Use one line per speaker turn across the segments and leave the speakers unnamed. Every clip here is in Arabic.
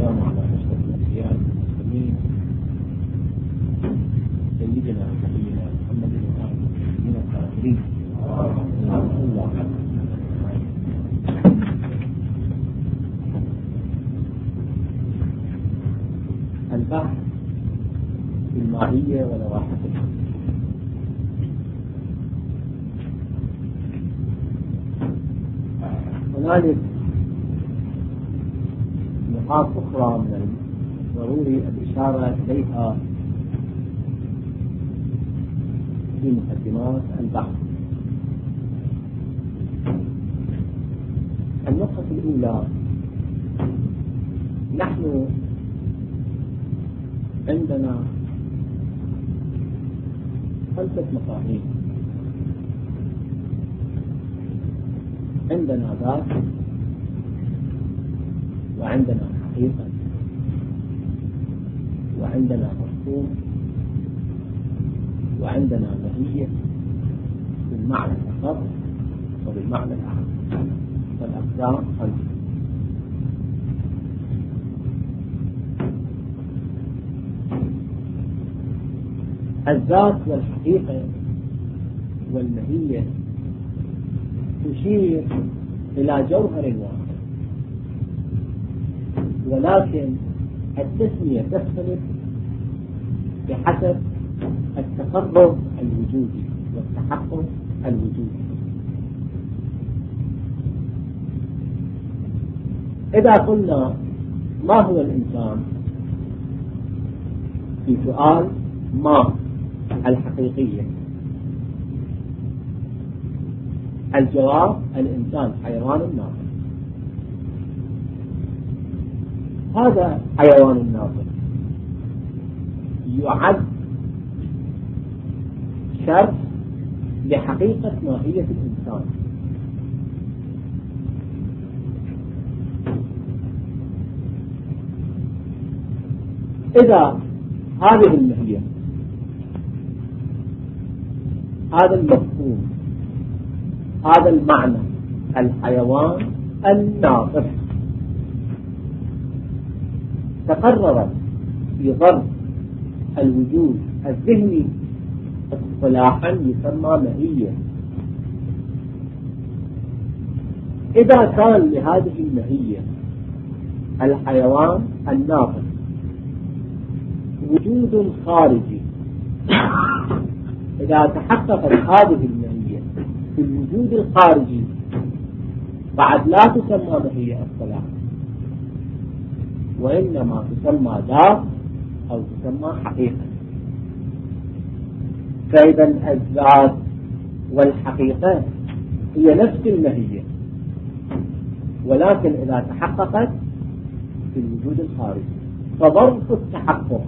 والسلام على أشرف الأنبياء والمرسلين سيدنا ونبينا محمد وآله من الطاهرين. البحث في الماهية ولواحقها. هنالك نقاط أخرى من الضروري الإشارة إليها في مقدمات البحث. النقطة الأولى، نحن عندنا 5 مفاهيم. عندنا ذات، وعندنا حقيقة، وعندنا مفهوم، وعندنا ماهية بالمعنى الأخر وبالمعنى الأعم. فالأقسام 5. الذات والحقيقة والماهية تشير إلى جوهر واحد، ولكن التسمية تختلف بحسب التقرب الوجودي والتحقق الوجودي. إذا قلنا ما هو الإنسان في سؤال ما الحقيقية، الجواب الإنسان حيوان ناطق. هذا حيوان ناطق يعد شرط لحقيقة ماهية الإنسان. إذا هذه الماهية، هذا المفهوم، هذا المعنى، الحيوان الناطق، تقررت في ظرف الوجود الذهني اصطلاحا يسمى ماهية. إذا كان لهذه الماهية الحيوان الناطق وجود خارجي، إذا تحققت هذه الماهية في الوجود الخارجي بعد لا تسمى ماهية اصطلاحا، وإنما تسمى ذات أو تسمى حقيقة. فإذا الذات والحقيقة هي نفس الماهية، ولكن إذا تحققت في الوجود الخارجي، فظرف التحقق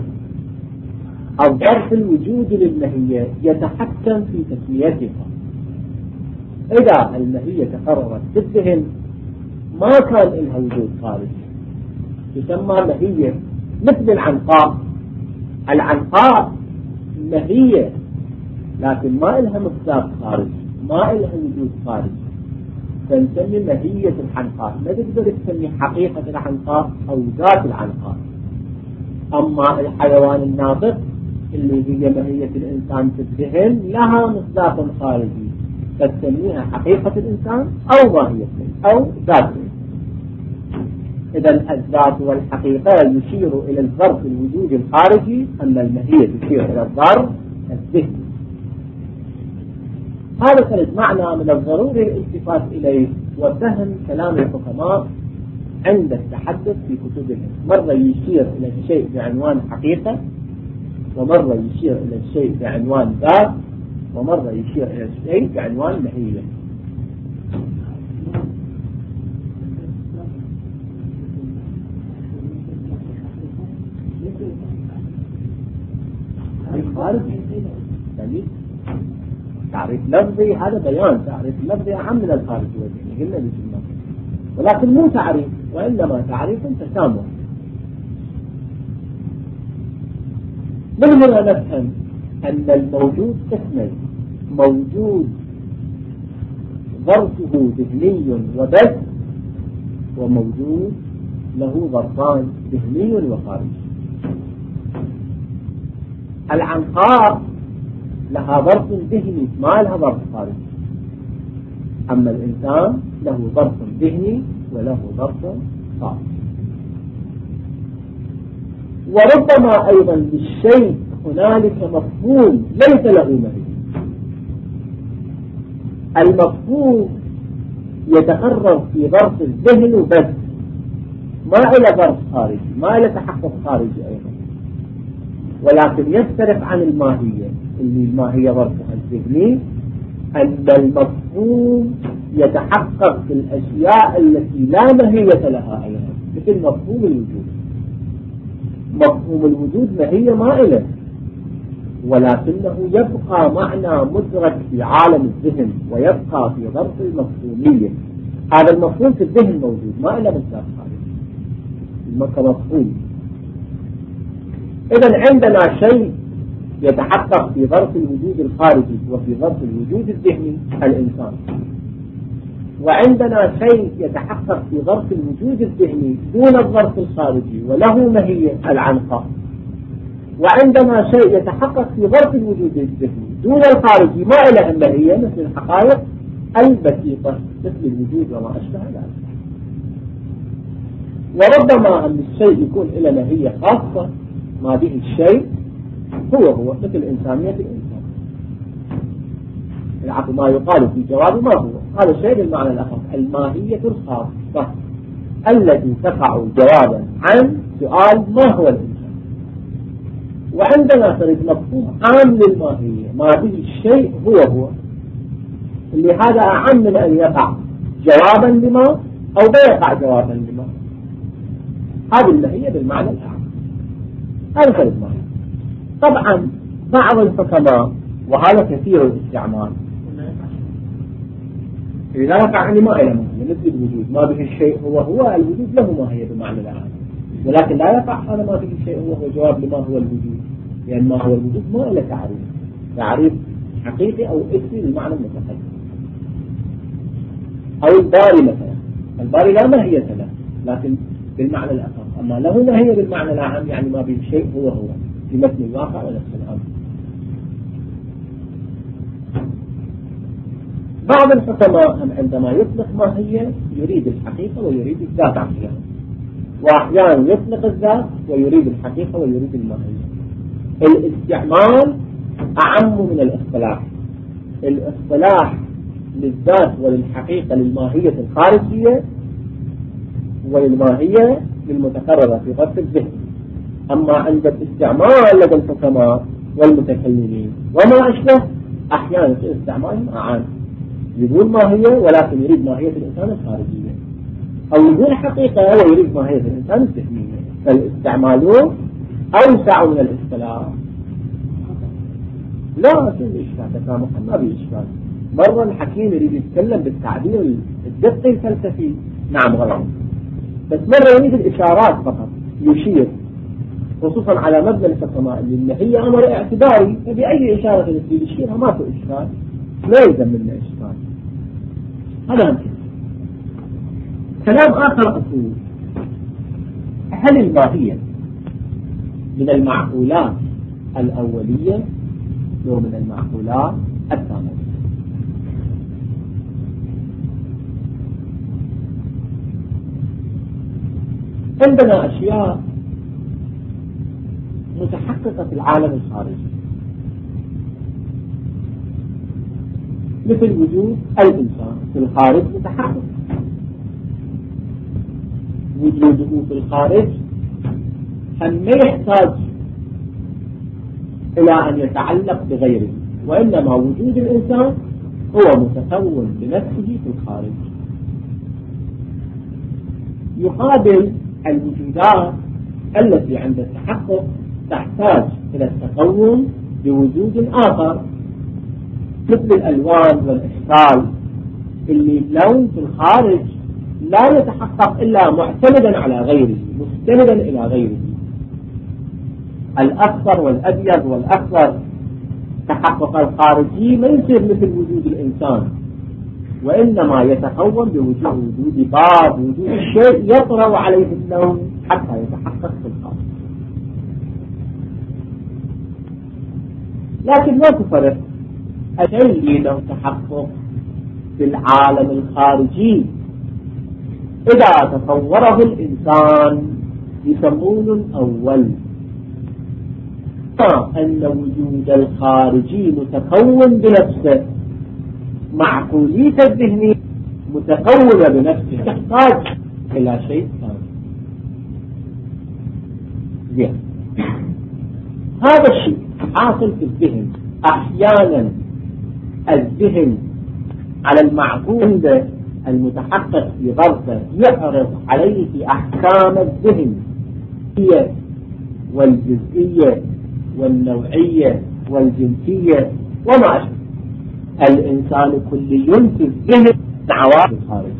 أو ظرف الوجود للماهية يتحكم في تسميتها. إذا الماهية تقررت في الذهن ما كان لها وجود خارجي، تسمى ماهية. مثل العنقاء، العنقاء ماهية لكن ما لها مصداق خارجي، ما لها وجود خارجي، فنسمي ماهية العنقاء. ما تقدر تسمي حقيقة العنقاء أو ذات العنقاء. أما الحيوان الناطق اللي هي ماهية الإنسان في الذهن لها مصداق خارجي، فتسميها حقيقة الإنسان أو ماهية أو ذات الإنسان. إذا الذات والحقيقة يشير إلى الظرف الوجودي الخارجي، أما الماهية تشير إلى الظرف الذهني. هذا كانت معنى من الضروري الالتفات إليه وفهم كلام الحكماء عند التحدث في كتبهم. مرة يشير إلى الشيء بعنوان حقيقة، ومرة يشير إلى الشيء بعنوان ذات، ومرة يشير إلى الشيء بعنوان ماهية. تعريف لفظي هذا بيان، تعريف لفظي أهم من الخارج والذهني، قلنا بالجملة، ولكن مو تعريف، وإنما تعريف تسامح. من هنا نفهم أن الموجود قسمين: موجود ظرفه ذهني وبس، وموجود له ظرفان ذهني وخارجي. العنقاء لها ظرف ذهني ما لها ظرف خارجي، أما الإنسان له ظرف ذهني وله ظرف خارجي. وربما أيضا للشيء هنالك مفهوم ليس له مهية. المفهوم يتقرر في ظرف الذهن وبس، ما إلى ظرف خارجي، ما إلى تحقق خارجي أيضا، ولكن يختلف عن الماهية اللي الماهية ظرفها الذهني، أن المفهوم يتحقق في الأشياء التي لا ماهية لها أيضا، مثل مفهوم الوجود. مفهوم الوجود ماهية ما إله، ولكنه يبقى معنى مدرك في عالم الذهن ويبقى في ظرف المفهومية. هذا المفهوم في الذهن موجود ما إلا مصدر خارجي كمفهوم. إذن عندنا شيء يتحقق في ظرف الوجود الخارجي وفي ظرف الوجود الذهني الإنسان، وعندنا شيء يتحقق في ظرف الوجود الذهني دون الظرف الخارجي وله ماهية العنقاء، وعندنا شيء يتحقق في ظرف الوجود الذهني دون الخارجي ما إله ماهية، مثل الحقائق البسيطة مثل الوجود وما أشبه ذلك. وربما أن الشيء يكون له ماهية خاصة ما به الشيء هو مثل إنسانية الإنسان. العقل ما يقال في جواب ما هو هذا الشيء بالمعنى الأخر، الماهية الخاصة التي تقع جوابا عن سؤال ما هو الإنسان. وعندنا فريق مفهوم عام للماهية ما به الشيء هو اللي هذا أعم من أن يقع جوابا لما أو لا يقع جوابا لما. هذه الماهية بالمعنى الأعم، هذا فريق ماهية. طبعا بعض الحكماء وهذا كثير الاستعمال إذا وقع عني ما إلى ماهية مثل الوجود ما به الشيء هو الوجود له ماهية بمعنى الأعم، ولكن لا يقع هذا ما به الشيء هو جواب لما هو الوجود، لأن ما هو الوجود ما له تعريف حقيقي أو اسمي بالمعنى المتقدم. أو الباري مثلا، الباري لا ماهية له لكن بالمعنى الأخر، أما له ماهية بالمعنى الأعم يعني ما به الشيء هو في مثل الواقع ونفس الأمر. بعض الحكماء عندما يطلق ماهية يريد الحقيقة ويريد الذات أحيانا، وأحيانا يطلق الذات ويريد الحقيقة ويريد الماهية. الاستعمال أعم من الاصطلاح. الاصطلاح للذات وللحقيقة للماهية الخارجية وللماهية للمتقررة في ظرف الذهن، أما عند الاستعمال لدى الحكماء والمتكلمين وما أشبه أحيانا في استعمالهم أعم، يقول ماهية ولكن يريد ماهية الإنسان الخارجية، أو يقول حقيقة ويريد ماهية الإنسان الذهنية. فالاستعمالون أوسع من الاصطلاح. لا في إشكال تسامحا ما في إشكال. مرة الحكيم يريد يتكلم بالتعبير الدقي الفلسفي نعم غلط، بس مرة يريد الإشارات فقط يشير، خصوصا على مبنى الحكماء اللي هي أمر اعتباري، فبأي إشارة يشيرها ما في إشكال، لا يلزم منه إشكال. هذا ممكن. كلام آخر أقول، هل الماهية من المعقولات الأولية أو من المعقولات الثانوية؟ عندنا أشياء متحققة في العالم الخارجي مثل وجود الإنسان في الخارج متحقق، وجوده في الخارج هم ما يحتاج إلى أن يتعلق بغيره، وإنما وجود الإنسان هو متكون بنفسه في الخارج. يقابل الوجودات التي عند التحقق تحتاج إلى التكون بوجود آخر مثل الألوان والإشكال اللي اللون في الخارج لا يتحقق إلا معتمدا على غيره مستندا إلى غيره. الأصفر والأبيض والأخضر تحقق الخارجي ما يصير مثل وجود الإنسان، وإنما يتكون بوجود باب وجود الشيء يطرأ عليه اللون حتى يتحقق في الخارج. لكن لا تفرق الشيء له تحقق في العالم الخارجي إذا تصوره الإنسان يسمونه الأول، أن وجود الخارجي متكون بنفسه، معقولية الذهنية متكونة بنفسه، تحتاج إلى شيء ثاني. هذا الشيء حاصل في الذهن. أحيانا الذهن على المعقول عند المتحقق في ظرفه يعرض عليه أحكام الذهن والجزئية والنوعية والجنسية وما أشبه. الإنسان كلي في الذهن عوامل الخارج،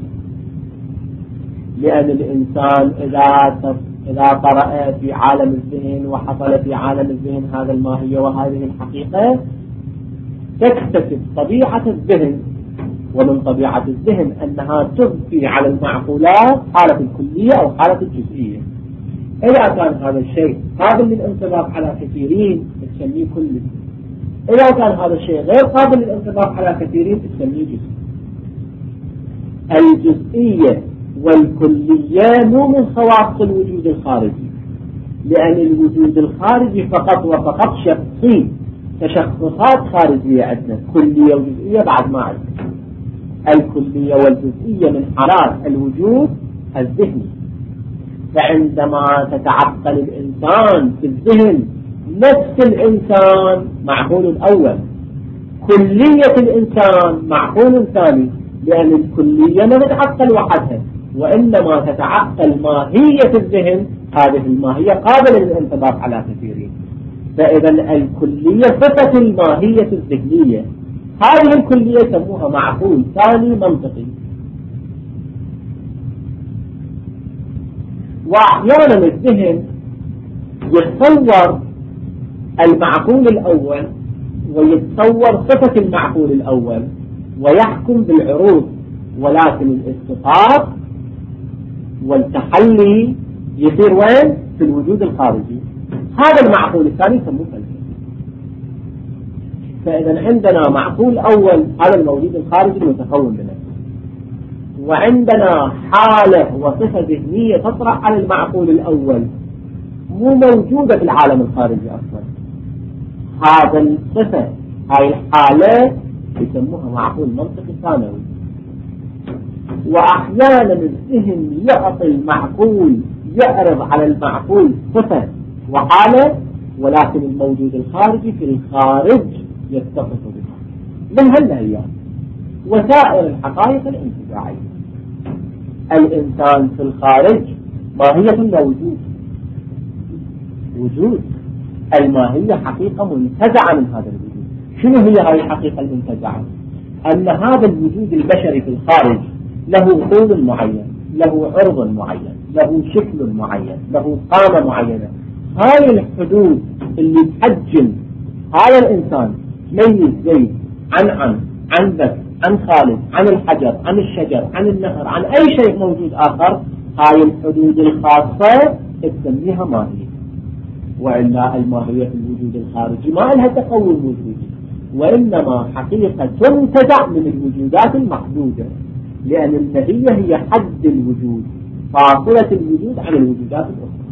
لأن الإنسان إذا قرأ في عالم الذهن وحصل في عالم الذهن هذا الماهية وهذه الحقيقة، تكتسب طبيعة الذهن، ومن طبيعة الذهن أنها تضفي على المعقولات حالة الكلية أو حالة الجزئية. إذا كان هذا الشيء قابل للانطباق على كثيرين تسميه كلي، إذا كان هذا الشيء غير قابل للانطباق على كثيرين تسميه جزئي. الجزئية والكلية مو من خواص الوجود الخارجي، لأن الوجود الخارجي فقط وفقط شخصي، تشخصات خارجية عندنا، كلية وجزئية بعد ما عندنا. الكلية والجزئية من حالات الوجود الذهني. فعندما تتعقل الإنسان في الذهن نفس الإنسان معقول الأول، كلية الإنسان معقول ثاني، لأن الكلية ما تتعقل وحدها، وإنما تتعقل ماهية الذهن. هذه الماهية قابلة للانطباق على كثيرين. فإذا الكلية صفة الماهية الذهنية، هذه الكلية يسموها معقول ثاني منطقي. وأحيانا الذهن يتصور المعقول الأول ويتصور صفة المعقول الأول ويحكم بالعروض، ولكن الاستطاعة والتحلي يصير وين؟ في الوجود الخارجي. هذا المعقول الثاني يسموه فلسفة. فإذا عندنا معقول أول، هذا الموجود الخارجي المتكون بنفسه، وعندنا حالة وصفة ذهنية تطرح على المعقول الأول مو موجودة في العالم الخارجي أصلا. هذا الصفة، هاي الحالة يسموها معقول منطقي ثانوي. وأحيانا الذهن يعطي المعقول، يعرض على المعقول صفة وحالة، ولكن الموجود الخارجي في الخارج يتصف بها. من هالأيام وسائر الحقائق الانتزاعية، الإنسان في الخارج ماهية موجود، وجود الماهية حقيقة منتزعة من هذا الوجود. شنو هي هذه الحقيقة المنتزعة؟ أن هذا الوجود البشري في الخارج له طول معين، له عرض معين، له شكل معين، له قامة معينة. هاي الحدود اللي تحجم هذا الإنسان، ميز زيد عن بكر، عن خالد، عن الحجر، عن الشجر، عن النهر، عن أي شيء موجود آخر، هاي الحدود الخاصة تسميها ماهية. وإلا الماهية في الوجود الخارجي ما لها تقوم وجودي، وإنما حقيقة تنتزع من الوجودات المحدودة، لأن الماهية هي حد الوجود، فاصلة الوجود عن الوجودات الأخرى.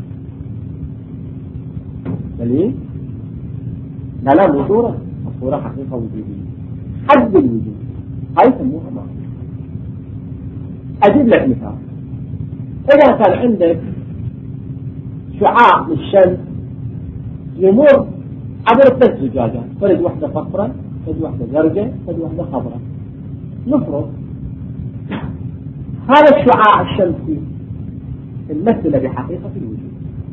دليل؟ لا مو صورة، الصورة حقيقة وجودية، حد الوجود، هاي يسموها ماهية. أجيب لك مثال. إذا كان عندك شعاع من الشمس يمر عبر 3 زجاجات، فرد واحدة صفراء، فرد واحدة زرقاء، فرد واحدة خضراء. نفرض هذا الشعاع الشمسي المثل بحقيقة الوجود.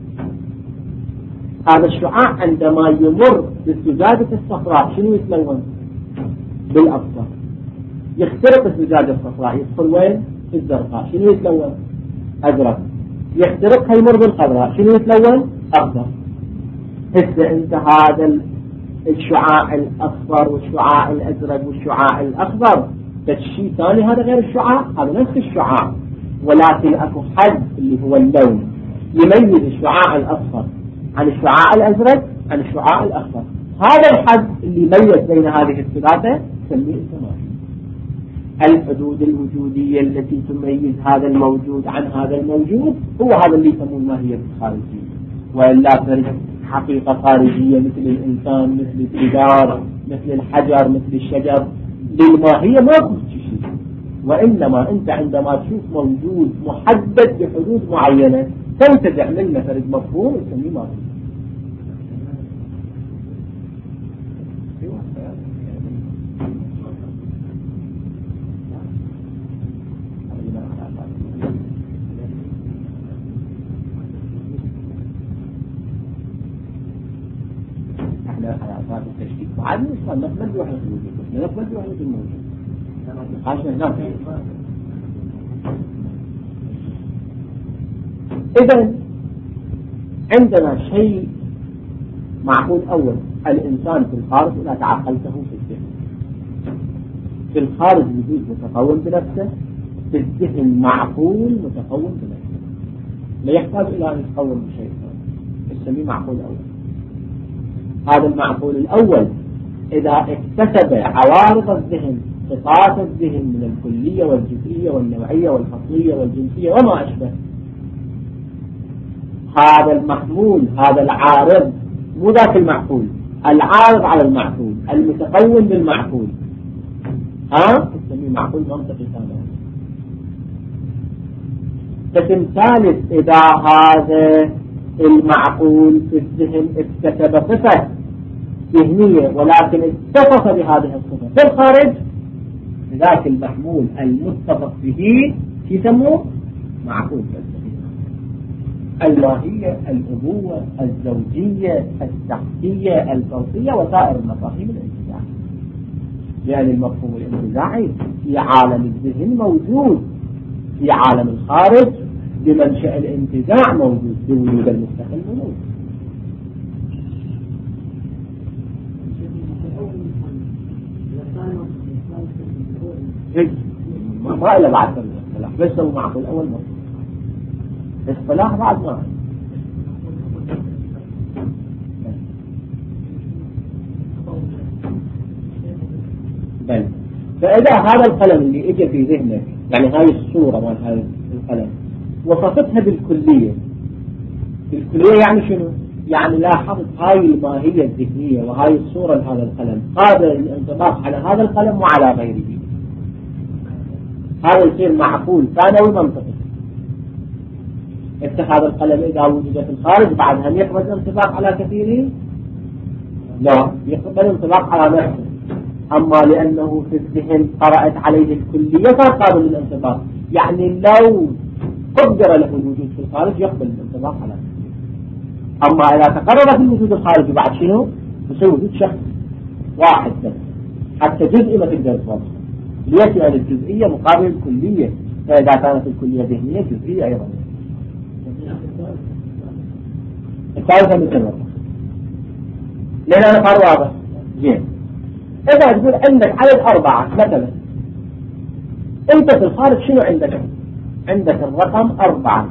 هذا الشعاع عندما يمر بالزجاجة الصفراء شنو يتلون؟ بالأصفر. يخترق الزجاجة الصفراء يدخل وين؟ في الزرقاء، شنو يتلون؟ أزرق. يخترقها يمر بالخضراء، شنو يتلون؟ أخضر. هسه انت هذا الشعاع الأصفر والشعاع الأزرق والشعاع الأخضر شيء ثاني هذا غير الشعاع، هذا نفس الشعاع، ولكن اكو حد اللي هو اللون يميز الشعاع الأصفر عن الشعاع الأزرق عن الشعاع الأخضر. هذا الحد اللي يميز بين هذه الثلاثة نسميه التماثيل. الحدود الوجودية التي تميز هذا الموجود عن هذا الموجود هو هذا اللي يسمونه الماهية الخارجية. وإلا فرق حقيقة خارجية مثل الإنسان، مثل الجدار، مثل الحجر، مثل الشجر، للماهية ما يكون شيء. وإنما أنت عندما تشوف موجود محدد بحدود معينة تنتزع منه فرق مفهوم وتسميه ماهية. التشكيك بعد نسمى نقبل وحدة الوجود، نقبل وحدة الموجود عشان هناك. إذن عندنا شيء معقول أول، الإنسان في الخارج لا تعقلته في الذهن. في الخارج وجود متقوم بنفسه، في الذهن معقول متقوم بنفسه، لا يحتاج إلى أن يتقوم بشيء ثاني، نسميه معقول أول. هذا المعقول الأول إذا اكتسب عوارض الذهن، صفات الذهن من الكلية والجزئية والنوعية والفصلية والجنسية وما أشبه، هذا المحمول، هذا العارض، مو ذاك المعقول، العارض على المعقول، المتقوم بالمعقول، نسميه معقول منطقي ثاني. قسم ثالث، إذا هذا المعقول في الذهن اكتسب صفة ذهنية ولكن اتصف بهذه الصفة في الخارج، ذاك المحمول المتصف به يسموه معقول فلسفي. الماهية، الأبوة، الزوجية، الشخصية، الفوقية، وسائر المفاهيم الانتزاعية. يعني المفهوم الانتزاعي في عالم الذهن موجود، في عالم الخارج بمنشأ الانتزاع موجود، بوجود المستقل موجود. ما إلا بعد الاصطلاح، بس هو معقول أول مرة اصطلاح بعد ما بل. فإذا هذا القلم اللي اجى في ذهنك، يعني هاي الصورة مال هذا القلم وصفتها بالكلية، بالكلية يعني شنو؟ يعني لاحظت هاي الماهية الذهنية وهاي الصورة لهذا القلم قادر الانطباق على هذا القلم وعلى غيره، هذا يصير معقول ثانوي منطقي. هذا القلم إذا وجد في الخارج بعد هل يقبل الانطباق على كثيرين؟ لا، يقبل الانطباق على نفسه. أما لأنه في الذهن قرأت عليه الكلية صار قابل للانطباق، يعني لو قدر له الوجود في الخارج يقبل الانطباق على نفسه. أما إذا تقرر في الوجود الخارجي بعد شنو؟ يصير وجود شخص واحد بس، حتى جزء ما تقدر توصل. ليش؟ لأن الجزئية مقابل الكلية، فإذا كانت الكلية ذهنية جزئية أيضا. الثالثة مثل لأن أنا قال واضح زين. إذا تقول عندك عدد 4 مثلا، أنت في الخارج شنو عندك؟ عندك الرقم 4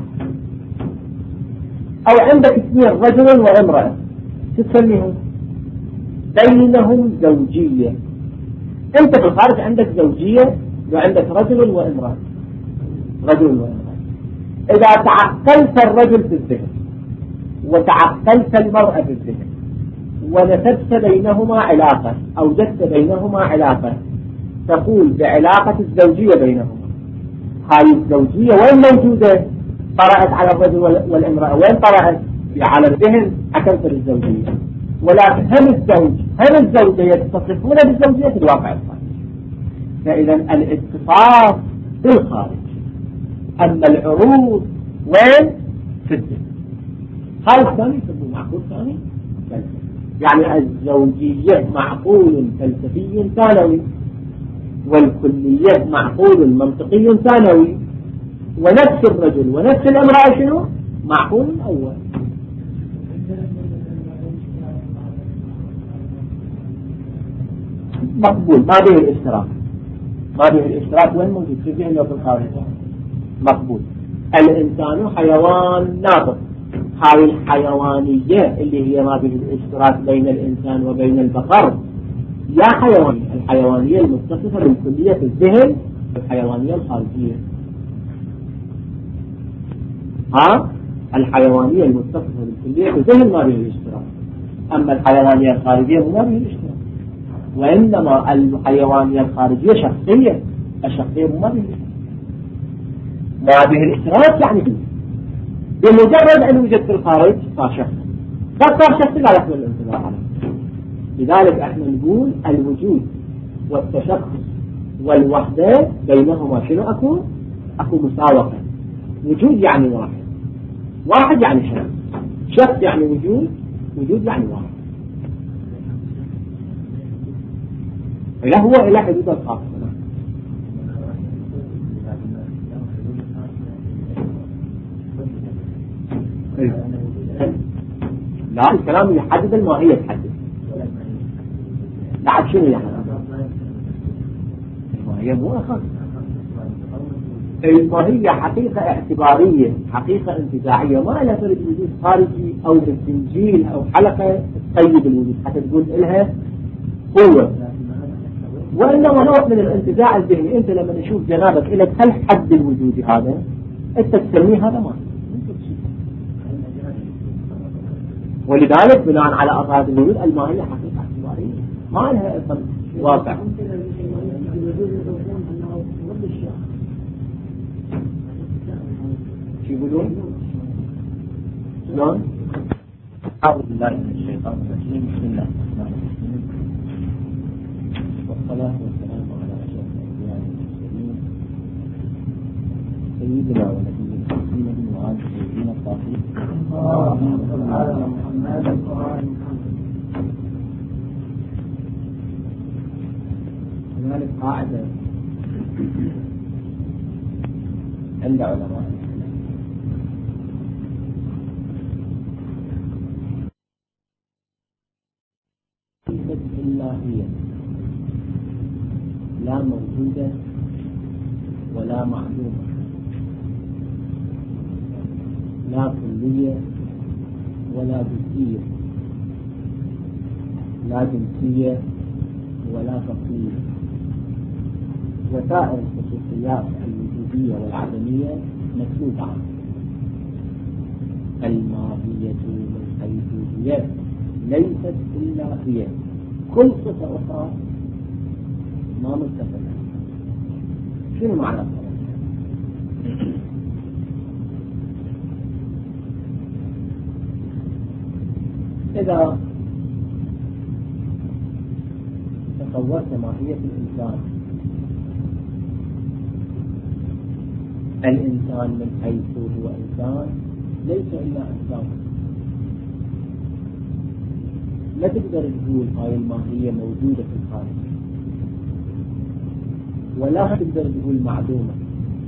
أو عندك 2 رجل وامرأة، تسميهم بينهم زوجية. أنت في الخارج عندك زوجية وعندك رجل وامرأة، رجل وامرأة. إذا تعقلت الرجل في الذهن وتعقلت المرأة في الذهن ونسبت بينهما علاقة أو جدت بينهما علاقة، تقول بعلاقة الزوجية بينهما. هاي الزوجية وين موجودة؟ طرأت على الرجل والامرأة، وين طرأت؟ في عالم الذهن حكمت الزوجية. ولكن هم الزوجة يتصفون بالزوجية في الواقع الخارجي. فإذا الاتصاف في الخارج، أما العروض وين؟ في الذهن. هذا الثاني يسموه معقول ثاني فلسفي. يعني الزوجية معقول فلسفي ثانوي، والكلية معقول منطقي ثانوي، ونفس الرجل ونفس الامرأة شنو؟ معقول أول. مقبول، ما به الاشتراك. ما به الاشتراك وين موجود؟ في الذهن وفي الخارج؟ مقبول. الإنسان حيوان ناطق، هاي الحيوانية اللي هي ما به الاشتراك بين الإنسان وبين البقر يا حيوانية، الحيوانية المتصفة بالكلية في الذهن، الحيوانية الخارجية. الحيوانية المتصفة بالكلية في الذهن ما به الاشتراك، أما الحيوانية الخارجية ما به الاشتراك، وإنما الحيوانية الخارجية شخصية، الشخصية ما به الاشتراك. ما به الاشتراك يعني بمجرد أن يوجد في الخارج صار شخص، صار شخص لا يحمل الانتظار عليه. لذلك احنا نقول الوجود والتشخص والوحدة بينهما شنو أكو مساوقة. وجود يعني واحد، واحد يعني شخص، شخص يعني وجود، وجود يعني واحد. إلا هو إلى حدود الخاصة. لا، الكلام يحدد الماهية، تحدد بعد شنو يعني الماهية مو أخر. الماهية حقيقة اعتبارية، حقيقة انتزاعية، ما لها فرق وجود خارجي أو بالتنجيل أو حلقة تقيد الوجود حتى تقول إلها قوة، وإنما نوع من الانتزاع الذهني. أنت لما نشوف جنابك إلى هل حد الوجود هذا أنت تسميه هذا ما، ولذلك بناء على أفراد الوجود الماهية حقيقة اعتبارية ما لها أصلا واقع. شو يقولون؟ شلون؟ أعوذ بالله من الشيطان الرجيم. بسم الله الرحمن الرحيم، والصلاة والسلام على أشرف الأنبياء والمرسلين سيدنا ونبينا محمد وآله الطيبين الطاهرين. هنالك قاعدة عند علماء ليست إلا هي، لا موجودة ولا معدومة، لا كلية ولا جزئية، لا جنسية ولا فصلية. وسائر الخصوصيات الوجودية والعدمية مكتوبة عنها. الماهية من حيث هي ليست إلا هي، كل صفة أخرى ما متصلة. شنو معنى الصفة؟ إذا تصورت ماهية الإنسان، الإنسان من حيث هو إنسان ليس إلا إنسان. لا تقدر تقول هاي الماهية موجودة في الخارج، ولا تقدر تقول معدومة.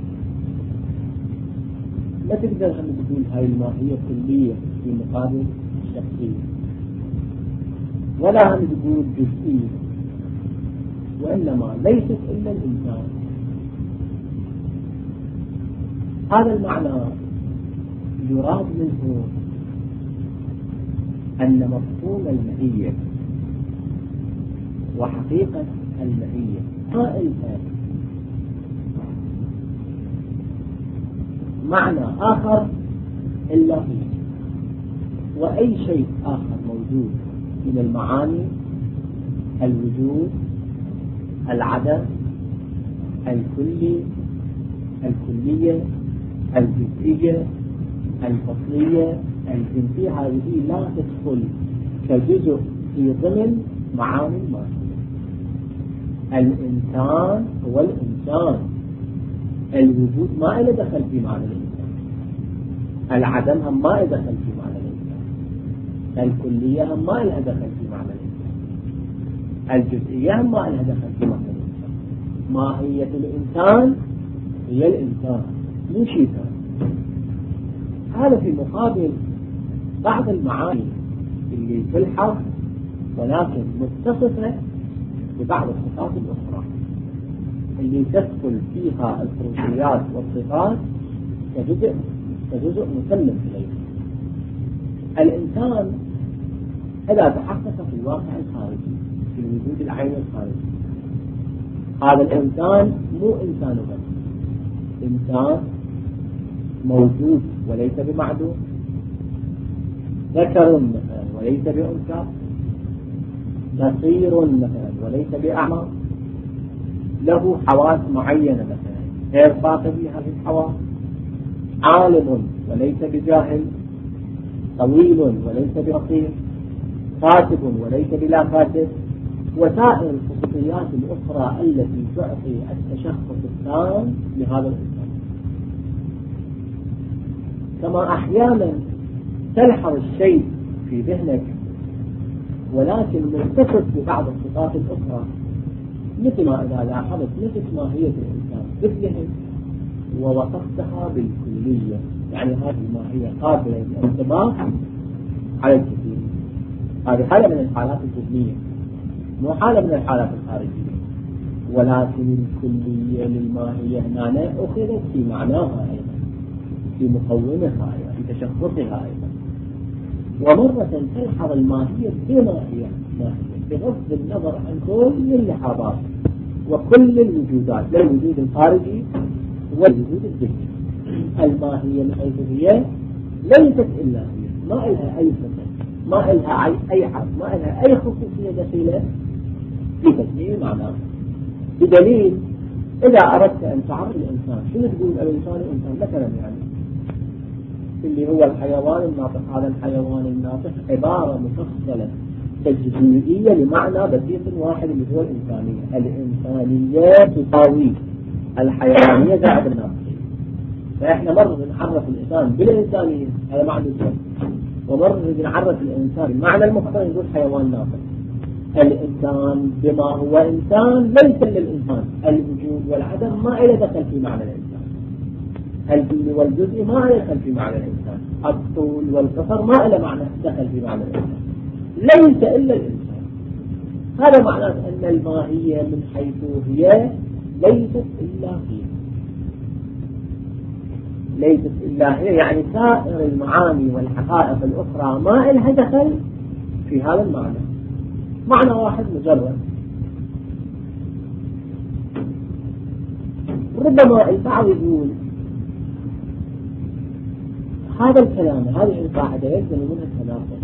لا تقدر هم تقول هاي الماهية كلية في مقابل الشخصية، ولا هم تقول جزئية، وإنما ليست إلا الإنسان. هذا المعنى يراد منه أن مفهوم المعية وحقيقة المعية ما إلها معنى آخر إلا هي، وأي شيء آخر موجود من المعاني، الوجود، العدم، الكلي، الكلية، الجزئية، الفصلية، الجنسية، هذه لا تدخل كجزء في ضمن معاني الماهية. الإنسان هو الإنسان، الوجود ما له دخل في معنى الإنسان، العدم هم ما له دخل في معنى الإنسان، الكلية هم ما لها دخل في معنى الإنسان، الجزئية هم ما لها دخل في معنى الإنسان. ماهية الإنسان هي الإنسان، مو شيء ثاني. هذا في مقابل بعض المعاني اللي في الحرف ولكن متصفة ببعض الصفات الأخرى. اللي تدخل فيها الخصوصيات والصفات كجزء مسلم إليه. الإنسان إذا تحقق في الواقع الخارجي في الوجود العيني الخارجي، هذا الإنسان مو إنسان بس، إنسان موجود وليس بمعدوم، ذكر مثلا وليس بأنثى، بصير مثلا وليس بأعمى، له حواس معينة مثلا غير فاقدي هذه الحواس، عالم وليس بجاهل، طويل وليس بقصير، كاتب وليس بلا كاتب، وسائر الخصوصيات الأخرى التي تعطي التشخص التام لهذا الإنسان. كما أحيانا تلحظ الشيء في ذهنك ولكن ملتفت ببعض الصفات الأخرى، مثل ما إذا لاحظت نفس ماهية الإنسان بالذهن ووصفتها بالكلية، يعني هذه الماهية قابلة للانطباق على الكثير. هذه حالة من الحالات الذهنية، مو حالة من الحالات الخارجية، ولكن الكلية للماهية هنا أخذت في معناها أيضا، في مكونها أيضا، في تشخصها أيضا. ومرة تلحظ الماهية بماهية بغض النظر عن كل اللحظات وكل الوجودات، لا الوجود الخارجي والوجود الذهني. الماهية من حيث هي ليست إلا هي، ما لها أي صفة، ما لها أي حرف، ما لها أي خصوصية دخيلة في تسمية معناه. بدليل إذا أردت أن تعرف الإنسان، شنو تقول الإنسان الإنسان مثلا، يعني اللي هو الحيوان الناطق، هذا الحيوان الناطق عبارة مفصلة تجزئية لمعنى بسيط واحد اللي هو الإنسانية. الإنسانية تساوي الحيوانية زائد الناطقية. فإحنا مرة نعرف الإنسان بالإنسانية، هذا معنى الجزء، ومرة نعرف الإنسان بالمعنى المختصر نقول حيوان ناطق. الإنسان بما هو إنسان ليس للإنسان، الوجود والعدم ما إلى دخل في معنى الإنسان، الكل والجزء ما إلى دخل في معنى الإنسان، الطول والقصر ما إلى معنى دخل في معنى الإنسان، ليس إلا الإنسان. هذا معناه أن الماهية من حيث هي ليست إلا هي، ليست إلا هي، يعني سائر المعاني والحقائق الأخرى ما إلها دخل في هذا المعنى، معنى واحد مجرد. ربما البعض يقول هذا الكلام، هذه القاعدة يلزم منها التناقض.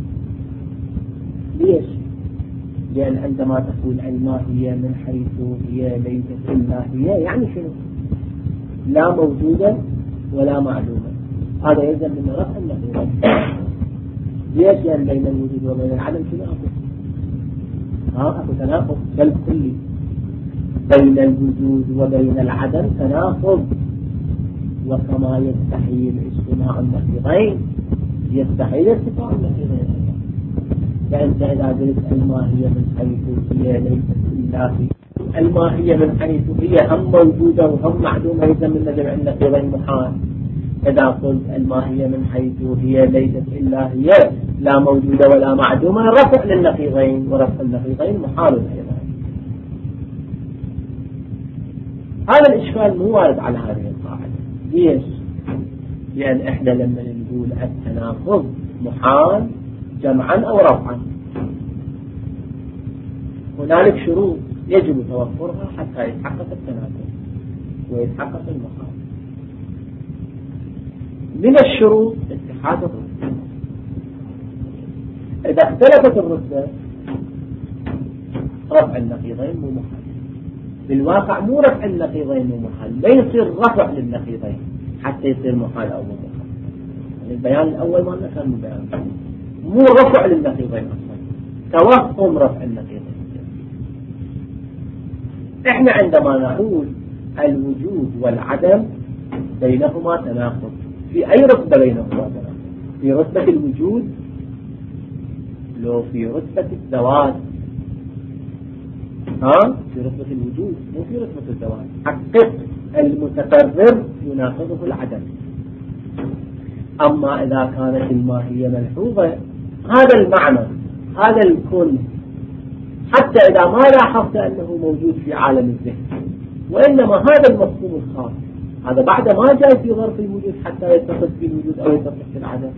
ليش؟ لأن عندما تقول الماهية من حيث هي ليست إلا هي، يعني شنو؟ لا موجودة ولا معلومة، هذا يلزم من رفع النقيضين. ليش؟ لأن بين الوجود وبين العدم شنو أكو تناقض بل كلي، بين الوجود وبين العدم تناقض. وكما يستحيل اجتماع النقيضين يستحيل ارتفاع النقيضين. فأنت إذا قلت الماهية من حيث هي ليست إلا هي، الماهية من حيث هي هم موجودة وهم معدومة، يلزم من جمع النقيضين محال. إذا قلت الماهية من حيث هي ليست إلا هي لا موجودة ولا معدومة، رفع للنقيضين، ورفع النقيضين محال أيضا. هذا الإشكال مو وارد على هذه القاعدة. ليش؟ لأن إحنا لما نقول التناقض محال جمعا أو رفعا، هنالك شروط يجب توفرها حتى يتحقق التناقض ويتحقق المحال. من الشروط اتحاد الرتبة. إذا اختلفت الرتبة رفع النقيضين مو محال. بالواقع مو رفع النقيضين مو محال، لا يصير رفع للنقيضين حتى يصير محال أو مو محال. يعني البيان الأول ما كان بيان، مو رفع للنقيضين أصلا، توهم رفع النقيضين. احنا عندما نقول الوجود والعدم بينهما تناقض، في أي رتبة بينهما تناقض؟ في رتبة الوجود لو في رتبة الذوات؟ في رتبة الوجود مو في رتبة الذوات. حقق المتقرر يناقضه العدم. أما إذا كانت الماهية ملحوظة، هذا المعنى هذا الكون حتى إذا ما لاحظت أنه موجود في عالم الذهن، وإنما هذا المفهوم الخاص هذا بعد ما جاء في ظرف الوجود حتى يتصل في الوجود أو يتصل في العدم،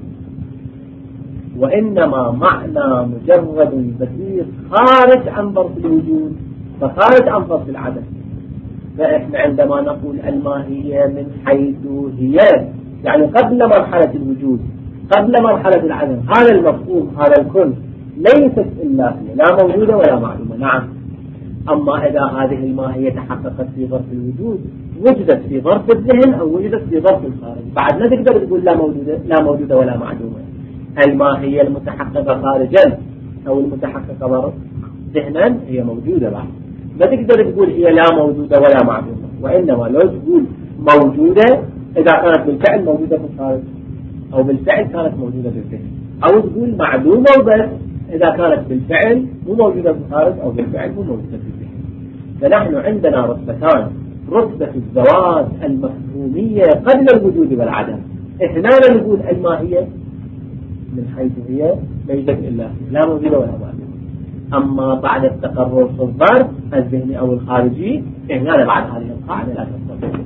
وإنما معنى مجرد البسيط خارج عن ظرف الوجود فخارج عن ظرف العدم. فإحنا عندما نقول الماهية من حيث هي يعني قبل مرحلة الوجود قبل مرحلة العدم، هذا المفهوم هذا الكل ليست إلا هي لا موجودة ولا معلومة. نعم، أما إذا هذه الماهية تحققت في ظرف الوجود وجدت في ظرف الذهن أو وجدت في ظرف الخارج بعد ما تقدر تقول لا موجودة ولا معلومة. الماهية المتحققة خارجا أو المتحققة ذهنا هي موجودة بعد، ما تقدر تقول هي لا موجودة ولا معلومة. وإنما لو تقول موجودة إذا كانت بالفعل موجودة في الخارج أو بالفعل كانت موجودة في الذهن، أو تقول معلومة وبس إذا كانت بالفعل مو موجودة في الخارج أو بالفعل مو موجودة في الذهن. فنحن عندنا رتبتان: رتبة الذوات المفهومية قبل الوجود والعدم، إحنا نقول الماهية من حيث هي ليست إلا لا موجودة ولا معلومة. أما بعد التقرر في الظرف الذهني أو الخارجي إحنا بعد هذه القاعدة لا تنطبق.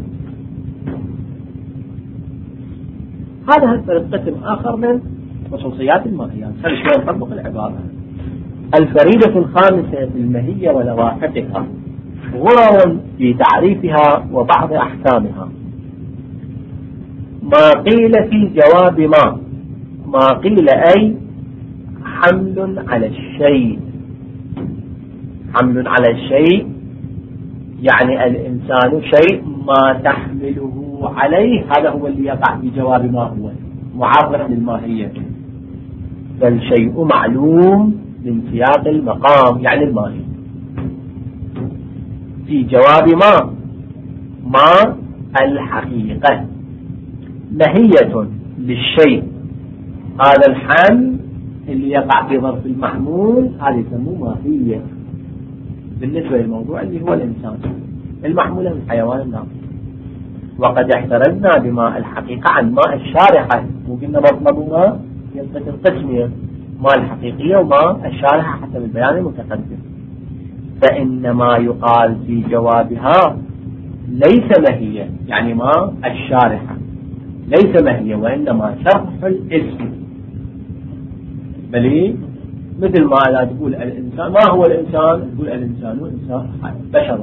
هذا قسم آخر من خصوصيات الماهية. خلينا شوي نطبق العبارة. الفريدة الخامسة في الماهية ولوائحها غرر في تعريفها وبعض أحكامها. ما قيل في جواب ما قيل أي حمل على الشيء. حمل على الشيء يعني الإنسان شيء ما تحمله عليه، هذا هو اللي يقع في جواب ما هو معرف للماهية. فالشيء معلوم من سياق المقام يعني الماهي. في جواب ما الحقيقة ماهية للشيء، هذا الحمل اللي يقع في ظرف المحمول هذا يسموه ماهية بالنسبة للموضوع اللي هو الإنسان المحمول من الحيوان الناطق. وقد احترزنا بما الحقيقة عن ماء الشارحة، وقلنا مطلب ما ينقسم قسمين: ماء الحقيقية وماء الشارحة حسب البيان المتقدم. فإن ما يقال في جوابها ليس ماهية يعني ماء الشارحة ليس ماهية، وإنما شرح الاسم. بل مثل ما لا تقول الإنسان ما هو الإنسان، تقول الإنسان إنسان بشر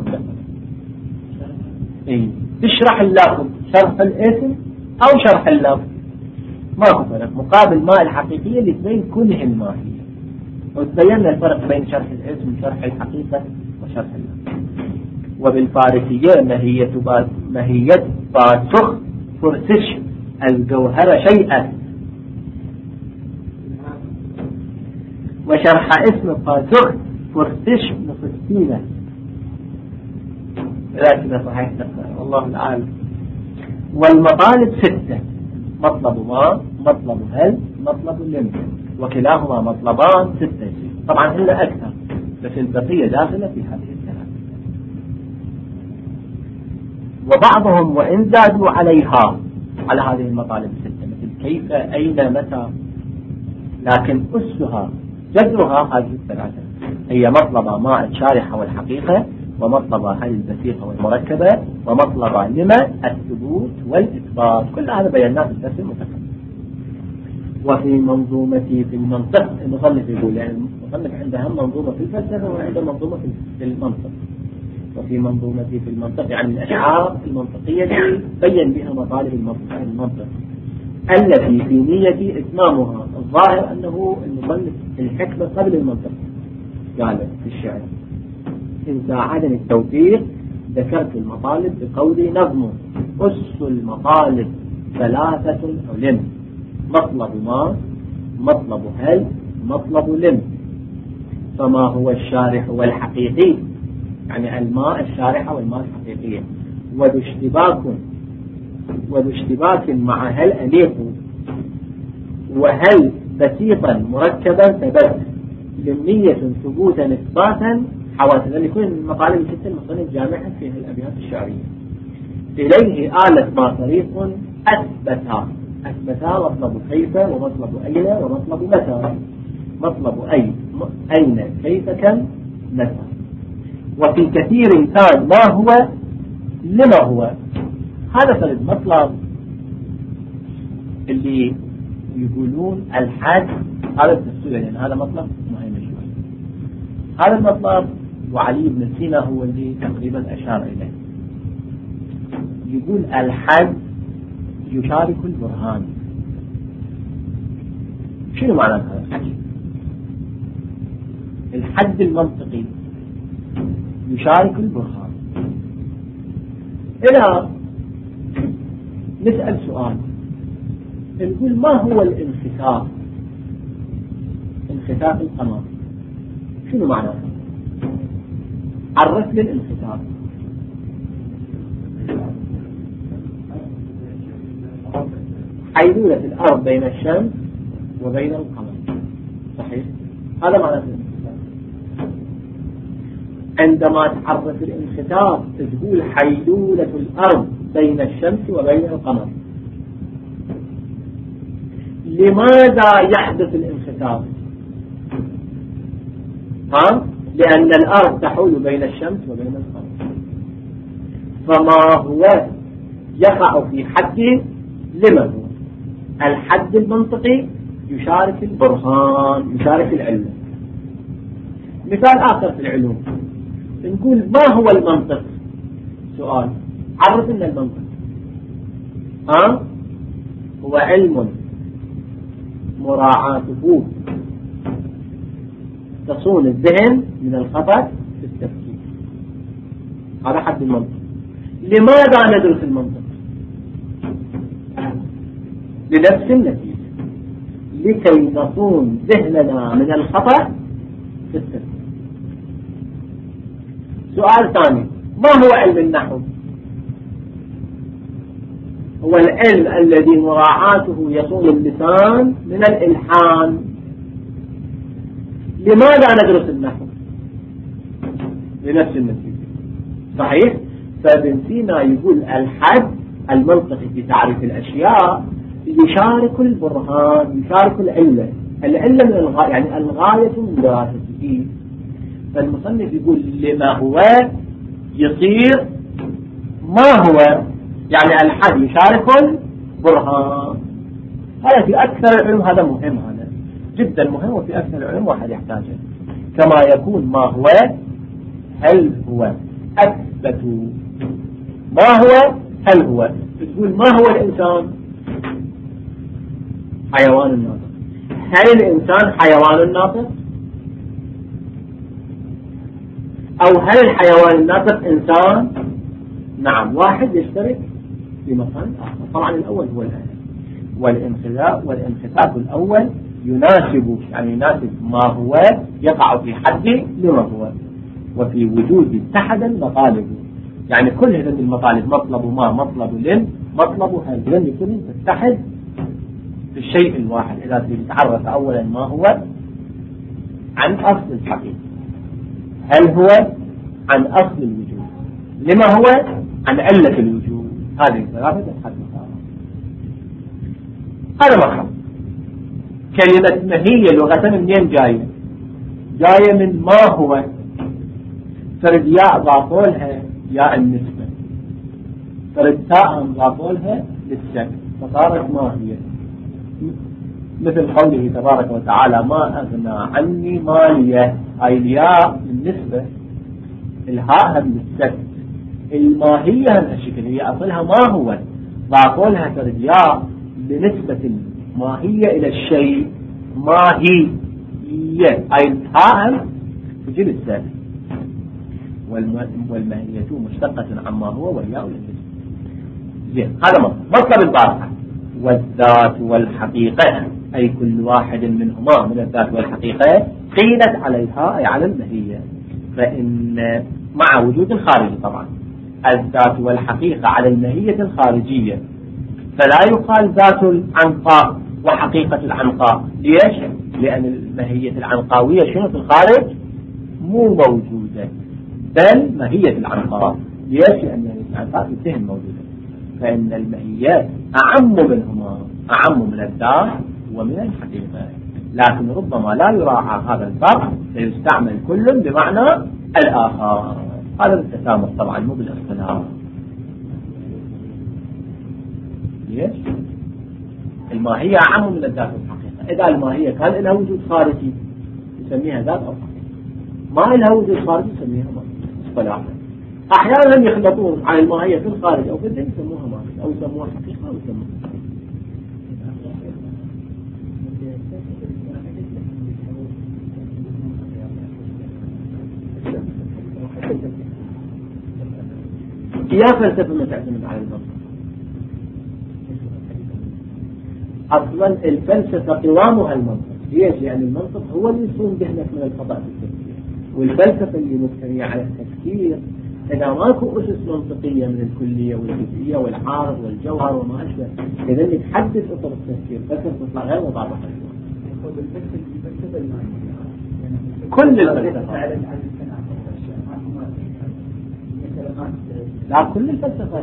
تشرح اللفظ شرح الاسم أو شرح اللفظ ما فرق، مقابل ما الحقيقية اللي تبين كله الماهية. وتبين الفرق بين شرح الاسم وشرح الحقيقة وشرح اللفظ. وبالفارسية ماهية باسخ فرسش الجوهر شيئا، وشرح اسم باسخ فرسش مفسينة. لكن صحيح والله العالم. والمطالب 6: مطلب ما، مطلب هل، مطلب لم، وكلاهما مطلبان 6. طبعا إلا أكثر بس البقية داخلة في هذه الثلاثة. وبعضهم وإن زادوا عليها على هذه المطالب 6 مثل كيف أين متى، لكن أسها جذرها هذه الثلاثة هي مطلب ما الشارحة والحقيقة، ومطلب هل البسيطة والمركبة، ومطلب لما الثبوت والإثبات. كل هذا بيانات في الدرس المتقدم. وفي منظومتي في المنطق، المصنف يقول يعني المصنف عنده منظومة في الفلسفة وعنده منظومة في المنطق. وفي منظومتي في المنطق يعني الأشعار المنطقية بين بها مطالب المنطق التي في نيتي إتمامها. الظاهر أنه المصنف الحكمة قبل المنطق قال في الشعر: إن ساعدني التوفيق ذكرت المطالب بقولي نظم أس المطالب 3 أو لم: مطلب ما، مطلب هل، مطلب لم. فما هو الشارح والحقيقي يعني الماء الشارحة والماء الحقيقية. وذو اشتباك مع هل أليق، وهل بسيطا مركبا ثبت، لمية ثبوتا إثباتا حواسا. لأن يكون المطالب 6 المصنف جامعا في الأبيات الشعرية. إليه آلة ما طريق أثبتا مطلب كيف، ومطلب أين، ومطلب متى. مطلب أين كيف كم متى. وفي كثير كان ما هو لما هو هذا فرد مطلب اللي يقولون الحد. هذا التفسير لأن هذا مطلب مهم شوي. هذا المطلب وعلي بن سينا هو اللي تقريبا أشار إليه. يقول الحد يشارك البرهان. شنو معنى هذا الحديث؟ الحد المنطقي يشارك البرهان. إلى نسأل سؤال نقول ما هو الانخساف؟ انخساف القمر شنو معناه؟ عرف لي الانخساف. حيدولة الأرض بين الشمس وبين القمر، صحيح؟ هذا معنى الانخساف. عندما تعرف الانخساف تقول حيدولة الأرض بين الشمس وبين القمر. لماذا يحدث الانخساف؟ لأن الأرض تحول بين الشمس وبين القمر. فما هو يقع في حده لما هو الحد المنطقي يشارك البرهان، يشارك العلم. مثال آخر في العلوم نقول ما هو المنطق؟ سؤال عرف لنا المنطق. هو علم مراعاته تصون الذهن من الخطأ في التفكير. هذا حد المنطق. لماذا ندرس المنطق؟ لنفس النتيجة، لكي تصون ذهننا من الخطأ في التفكير. سؤال ثاني، ما هو علم النحو؟ هو العلم الذي مراعاته يصون اللسان من الإلحان. لماذا ندرس النحو؟ لنفس النتيجة، صحيح؟ فابن سينا يقول الحد المنطقي في تعريف الأشياء يشارك البرهان، يشارك العلة. العلة من الغاية، يعني الغاية من دراسته. فالمصنف يقول لما هو يصير ما هو، يعني الحد يشارك البرهان. هذا في أكثر العلوم، هذا مهم، هذا جدا مهم، وفي أكثر العلوم واحد يحتاجه. كما يكون ما هو هل هو أثبت ما هو هل هو. تقول ما هو الإنسان؟ حيوان الناطق. هل الإنسان حيوان الناطق؟ أو هل الحيوان الناطق إنسان؟ نعم، واحد يشترك في مكان آخر. طبعا الأول هو الأهم، والانخساف الأول يناسب ما هو يقع في حده لما هو، وفي وجود اتحد المطالب. يعني كل هذه المطالب، مطلب ما، مطلب لم، مطلب هل، لن يكون تتحد في الشيء الواحد. إذا تتعرف أولا ما هو عن أصل الحقيقة، هل هو عن أصل الوجود، لما هو عن علة الوجود. هذه ثلاثة تتحد مساواة. هذا مقام. كلمة ماهية لغة منين جاية؟ جاية من ما هو. فرد ياء ضافوا لها ياء النسبة، فرد تاء ضافوا لها للشك، فصارت ماهية. مثل قوله تبارك وتعالى ما أغنى عني مالية. هاي الياء بالنسبة، الهاء هم للشك، الماهية هم هالشكل، هي أصلها ما هو، ضافوا لها فرد ياء بنسبة الماهية إلى الشيء. ماهية أي الهاء تجي للشك، والماهية مشتقة عما هو والياء للنسبة. زين، هذا مطلب البارحة. والذات والحقيقة، أي كل واحد منهما من الذات والحقيقة قيلت عليها أي على الماهية. فإن مع وجود الخارجي طبعا الذات والحقيقة على الماهية الخارجية، فلا يقال ذات العنقاء وحقيقة العنقاء. ليش؟ لأن الماهية العنقاوية شنو في الخارج؟ مو موجودة، بل ماهية العنقاء. ليش؟ لأن العنقاء يتهم موجودة. فإن الماهيات أعم منهما، أعم من الذات ومن الحقيقة. لكن ربما لا يراعى هذا الفرق، سيستعمل كل بمعنى الآخر. هذا بالتسامح طبعا، مو بالاختلاف. ليش؟ الماهية أعم من الذات والحقيقة. إذا الماهية كان لها وجود خارجي يسميها ذات أو حقيقة، ما لها وجود خارجي يسميها ماهية. أحيانا يخلطون على الماهية في الخارج أو في الدين يسموها ماهية أو يسموها حقيقة أو يسموها. يا فلسفة ما تعتمد على المنطق. أصلا الفلسفة قوامها المنطق. ليش؟ لأن المنطق هو اللي يصوم ذهنك من الخطأ في التفكير، والفلسفة اللي مبتنية على التفكير إذا ماكو أسس منطقية من الكلية والجزئية والعارض والجوهر وما أشبه، إذا اللي تحدد أطر التفكير فلسفة تطلع غير مطابقة. كل الفلسفة لا، كل الفلسفة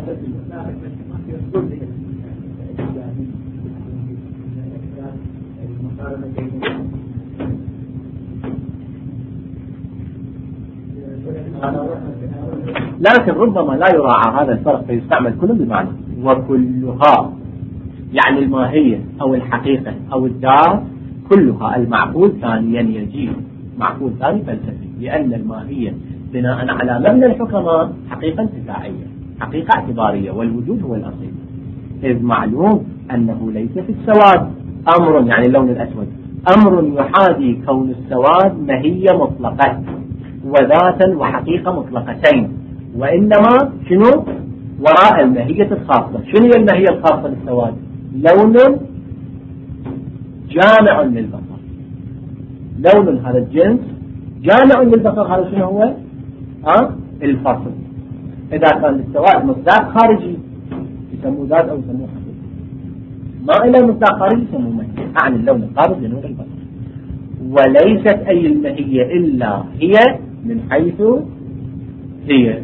لكن ربما لا يراعى هذا الفرق فيستعمل كل بمعنى وكلها، يعني الماهية أو الحقيقة أو الذات كلها. المعقول ثانيا يجي معقول ثاني فلسفي، لأن الماهية بناء على مبنى الحكماء حقيقة انتفاعية، حقيقة اعتبارية، والوجود هو الأصيل. إذ معلوم أنه ليس في السواد أمر، يعني اللون الأسود، أمر يحاذي كون السواد ماهية مطلقة وذاتا وحقيقة مطلقتين، وإنما شنو وراء الماهية الخاصة. شنو هي الماهية الخاصة للسواد؟ لون جامع للبصر، لون هذا الجنس جامع للبصر. هذا شنو هو؟ الفصل. إذا كان للسواد مصداق خارجي يسموه ذات أو يسموه حقيقة، ما إلى مصداق خارجي يسموه ماهية، عن اللون القابض لنور البصر. وليست أي الماهية إلا هي من حيث هي.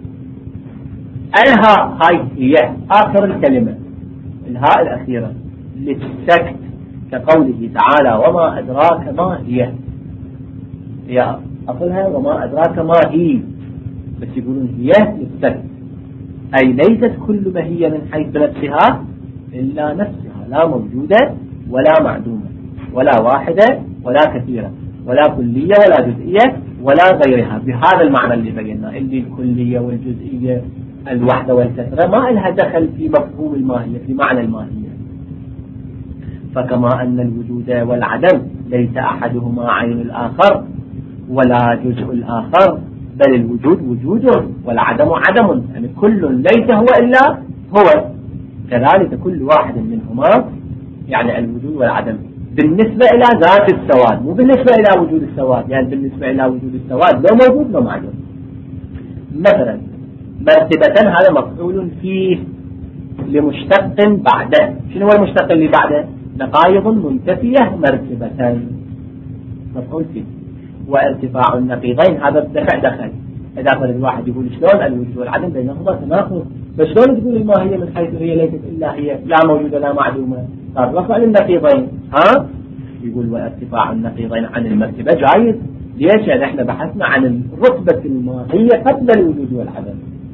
الهاء هاي هي آخر الكلمة، الهاء الأخيرة للسكت، كقوله تعالى وما أدراك ما هي. هي أصلها وما أدراك ما هي، بس يقولون هي للسكت، أي ليست كل ما هي من حيث نفسها إلا نفسها، لا موجودة ولا معدومة ولا واحدة ولا كثيرة ولا كلية ولا جزئية ولا غيرها. بهذا المعنى اللي بينا، اللي الكلية والجزئية الوحدة والكثرة ما لها دخل في مفهوم الماهية، في معنى الماهية. فكما أن الوجود والعدم ليس أحدهما عين الآخر ولا جزء الآخر، بل الوجود وجود والعدم عدم، يعني كل ليس هو إلا هو، كذلك كل واحد منهما يعني الوجود والعدم بالنسبة إلى ذات السواد، مو بالنسبة إلى وجود السواد. يعني بالنسبة إلى وجود السواد لو موجود لو معدوم. مثلا مرتبة هذا مفعول فيه لمشتق بعده. شنو هو المشتق اللي بعده؟ نقائض منتفية مرتبة، مفعول فيه. وارتفاع النقيضين هذا دخل. إذا قال الواحد يقول شلون الوجود والعدم بينهما تناقض، بس شلون تقول الماهية من حيث هي ليست إلا هي، لا موجودة لا معدومة، صار رفع للنقيضين. يقول وارتفاع النقيضين عن المرتبة جايز. ليش؟ يعني احنا بحثنا عن الرتبة الماهية قبل الوجود والعدم،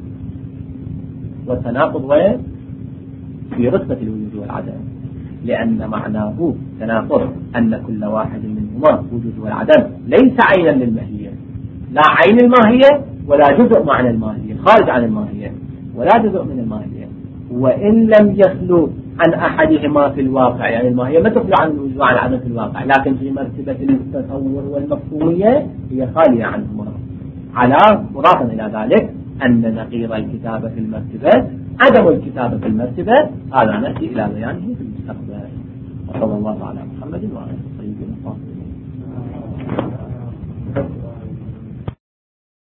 والتناقض وين؟ في رتبة الوجود والعدم، لأن معناه تناقض أن كل واحد منهما وجود والعدم ليس عينا للماهية، لا عين الماهية ولا جزء معنى الماهية، خارج عن الماهية ولا جزء من الماهية. وإن لم يخلو عن أحدهما في الواقع، يعني الماهية ما تخلو عن الوجود وعن العدم في الواقع، لكن في مرتبة التصور والمفهومية هي خالية عنهما. على مضافا إلى ذلك أن نقيض الكتابة في المرتبة عدم الكتابة في المرتبة، هذا نأتي إلى بيانه في المستقبل. وصلى الله على محمد وعلى آله وصحبه.